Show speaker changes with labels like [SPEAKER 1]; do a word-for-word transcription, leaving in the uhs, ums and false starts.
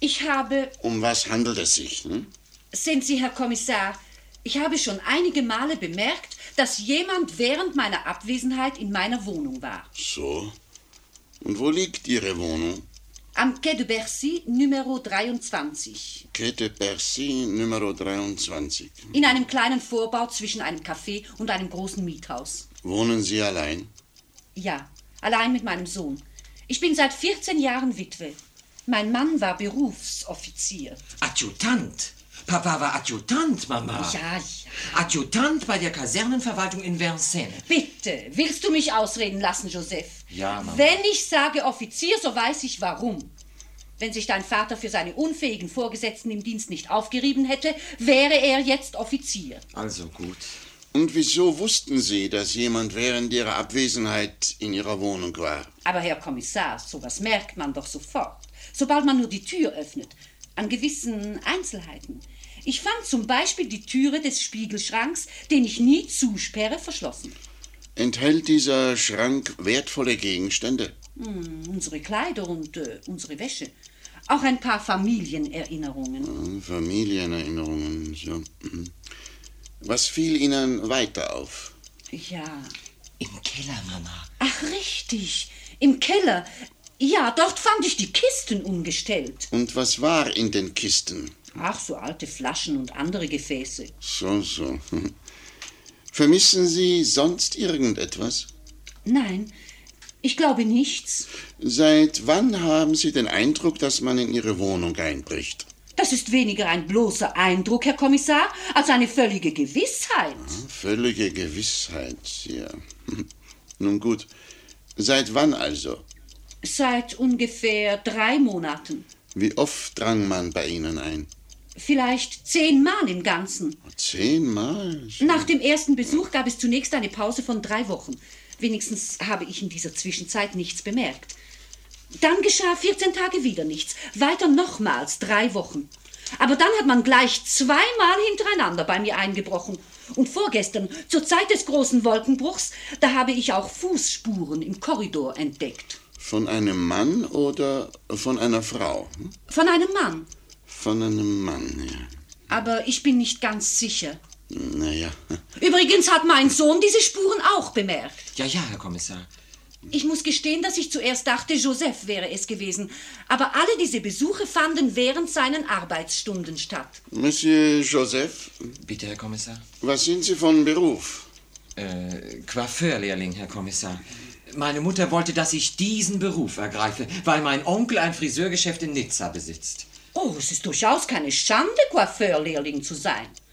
[SPEAKER 1] Ich habe...
[SPEAKER 2] Um was handelt es sich? Hm?
[SPEAKER 1] Sehen Sie, Herr Kommissar, ich habe schon einige Male bemerkt, dass jemand während meiner Abwesenheit in meiner Wohnung war.
[SPEAKER 2] So. Und wo liegt Ihre Wohnung?
[SPEAKER 1] Am Quai de Bercy, Numero dreiundzwanzig.
[SPEAKER 2] Quai de Bercy, Numero dreiundzwanzig.
[SPEAKER 1] In einem kleinen Vorbau zwischen einem Café und einem großen Miethaus.
[SPEAKER 2] Wohnen Sie allein?
[SPEAKER 1] Ja, allein mit meinem Sohn. Ich bin seit vierzehn Jahren Witwe. Mein Mann war Berufsoffizier.
[SPEAKER 3] Adjutant? Papa war Adjutant, Mama.
[SPEAKER 1] Ja, ja.
[SPEAKER 3] Adjutant bei der Kasernenverwaltung in Vincennes.
[SPEAKER 1] Bitte, willst du mich ausreden lassen, Joseph?
[SPEAKER 3] Ja, Mama.
[SPEAKER 1] Wenn ich sage Offizier, so weiß ich warum. Wenn sich dein Vater für seine unfähigen Vorgesetzten im Dienst nicht aufgerieben hätte, wäre er jetzt Offizier.
[SPEAKER 3] Also gut.
[SPEAKER 2] Und wieso wussten Sie, dass jemand während Ihrer Abwesenheit in Ihrer Wohnung war?
[SPEAKER 1] Aber Herr Kommissar, sowas merkt man doch sofort. Sobald man nur die Tür öffnet. An gewissen Einzelheiten. Ich fand zum Beispiel die Türe des Spiegelschranks, den ich nie zusperre, verschlossen.
[SPEAKER 2] Enthält dieser Schrank wertvolle Gegenstände?
[SPEAKER 1] Hm, unsere Kleider und äh, unsere Wäsche. Auch ein paar Familienerinnerungen.
[SPEAKER 2] Ja, Familienerinnerungen, so. Was fiel Ihnen weiter auf?
[SPEAKER 1] Ja.
[SPEAKER 3] Im Keller, Mama.
[SPEAKER 1] Ach, richtig. Im Keller. Ja, dort fand ich die Kisten umgestellt.
[SPEAKER 2] Und was war in den Kisten?
[SPEAKER 1] Ach, so alte Flaschen und andere Gefäße.
[SPEAKER 2] So, so. Vermissen Sie sonst irgendetwas?
[SPEAKER 1] Nein, ich glaube nichts.
[SPEAKER 2] Seit wann haben Sie den Eindruck, dass man in Ihre Wohnung einbricht?
[SPEAKER 1] Das ist weniger ein bloßer Eindruck, Herr Kommissar, als eine völlige Gewissheit.
[SPEAKER 2] Ja, völlige Gewissheit, ja. Nun gut. Seit wann also?
[SPEAKER 1] Seit ungefähr drei Monaten.
[SPEAKER 2] Wie oft drang man bei Ihnen ein?
[SPEAKER 1] Vielleicht zehnmal im Ganzen.
[SPEAKER 2] Zehnmal?
[SPEAKER 1] Nach dem ersten Besuch gab es zunächst eine Pause von drei Wochen. Wenigstens habe ich in dieser Zwischenzeit nichts bemerkt. Dann geschah vierzehn Tage wieder nichts. Weiter nochmals drei Wochen. Aber dann hat man gleich zweimal hintereinander bei mir eingebrochen. Und vorgestern, zur Zeit des großen Wolkenbruchs, da habe ich auch Fußspuren im Korridor entdeckt.
[SPEAKER 2] Von einem Mann oder von einer Frau? Hm?
[SPEAKER 1] Von einem Mann.
[SPEAKER 2] Von einem Mann, ja.
[SPEAKER 1] Aber ich bin nicht ganz sicher.
[SPEAKER 2] Naja.
[SPEAKER 1] Übrigens hat mein Sohn diese Spuren auch bemerkt.
[SPEAKER 3] Ja, ja, Herr Kommissar.
[SPEAKER 1] Ich muss gestehen, dass ich zuerst dachte, Joseph wäre es gewesen. Aber alle diese Besuche fanden während seinen Arbeitsstunden statt.
[SPEAKER 2] Monsieur Joseph?
[SPEAKER 3] Bitte, Herr Kommissar.
[SPEAKER 2] Was sind Sie von Beruf?
[SPEAKER 3] Äh, Coiffeurlehrling, Herr Kommissar. Meine Mutter wollte, dass ich diesen Beruf ergreife, weil mein Onkel ein Friseurgeschäft in Nizza besitzt.
[SPEAKER 1] Oh, es ist durchaus keine Schande, Coiffeurlehrling zu sein.